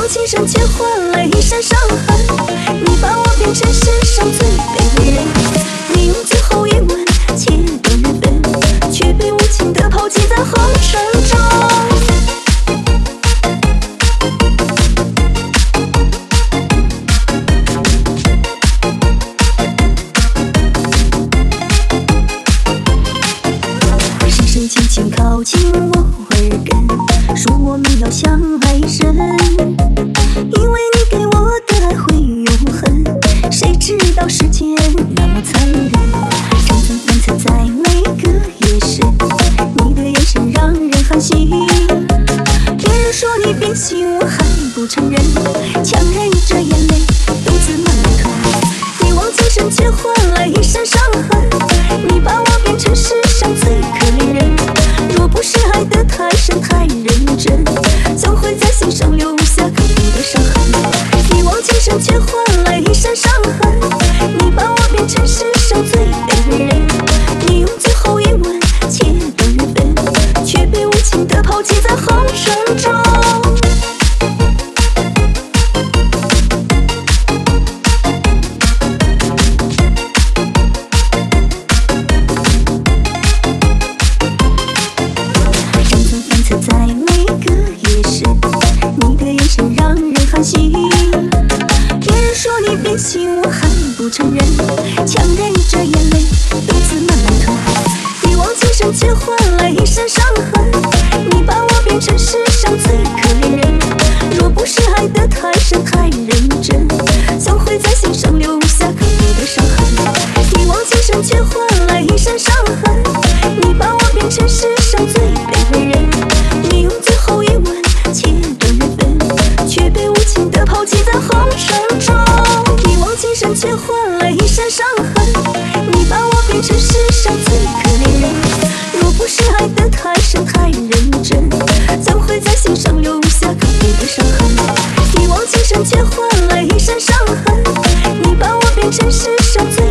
情深却换来一身伤痕。你把我变成世上最卑微人，你用最后一吻切断缘分，却被无情地抛弃在红尘中。深深轻轻靠近我耳根，说我们要相爱深，因为你给我的爱会永恒。谁知道世间那么残忍，层层反侧在每个夜深，你的眼神让人寒心。别人说你变心，我还不承认，强忍着眼泪独自慢慢吞。一往情深却换来一身伤痕，你把我变成世上最可怜人。若不是爱得太深太认真，总会在心上留下刻骨的伤痕。一往情深却换来一身伤痕，你把我变成世上最卑微人。你用最后一吻切断缘分，却被无情地抛弃在红尘中。在每个夜深，你的眼神让人寒心。别人说你变心，我还不承认，强忍着眼泪独自慢慢吞。一往情深却换来一身伤痕，你把我变成世上最可怜人。若不是爱得太深太认真，总会在心上留下刻骨的伤痕。一往情深却换来一身伤痕，你把我变成世上最卑微人。你用最后一吻切断缘分，却被无情地抛弃在红尘中。一往情深却换来一身伤痕，你把我变成世上最可怜人。若不是爱得太深太认真，怎会在心上留下刻骨的伤痕。一往情深却换来一身伤痕，你把我变成世上最